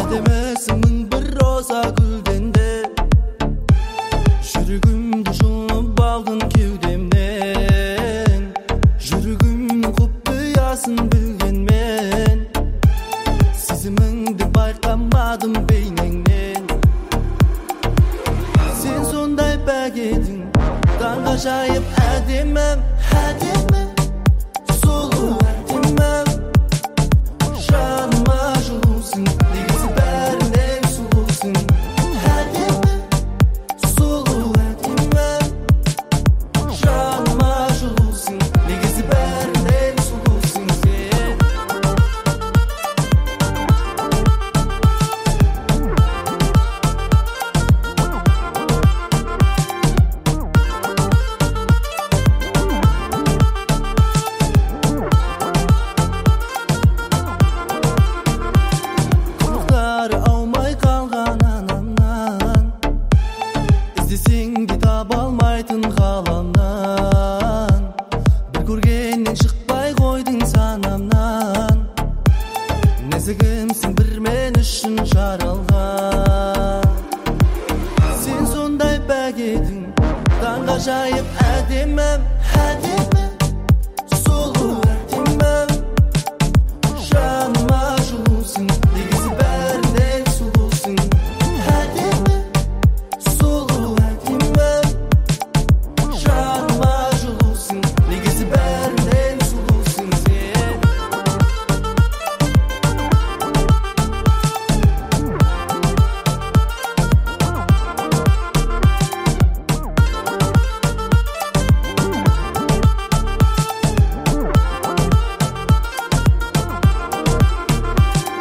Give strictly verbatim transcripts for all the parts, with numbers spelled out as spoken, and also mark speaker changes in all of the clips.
Speaker 1: Әдемісің мың бір роза гүлден де. Жүрегімді жұлып алдың кеудемнен. Жүрегімнің құпиясын білген мен. Сезіміңді байқамадым бейнеңнен. Сен сондай пәк едің, таңғажайып әдемім, әдемім, сұлу әдемім. Жаныма жылусың, негізі бәрінен сұлусың. Әдемім, сұлу әдемім. Жаныма жылусың, негізі бәрінен сұлусың сен. Аумай қалған анамнан, іздесең де таба алмайтын ғаламнан. Бір көргеннен шықпай қойдың санамнан. Нәзігімсің бір мен үшін жаралған. Сен сондай пәк едің, таңғажайып әдемім, әдемім, сұлу әдемім. Жаныма жылусың, негізі бәрінен сұлусың. Әдемім, сұлу әдемім. Жаныма жылусың, негізі бәрінен сұлусың сен.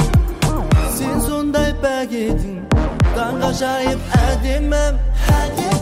Speaker 1: Сен сондай пәк едің, таңғажайып әдемім, әдемім.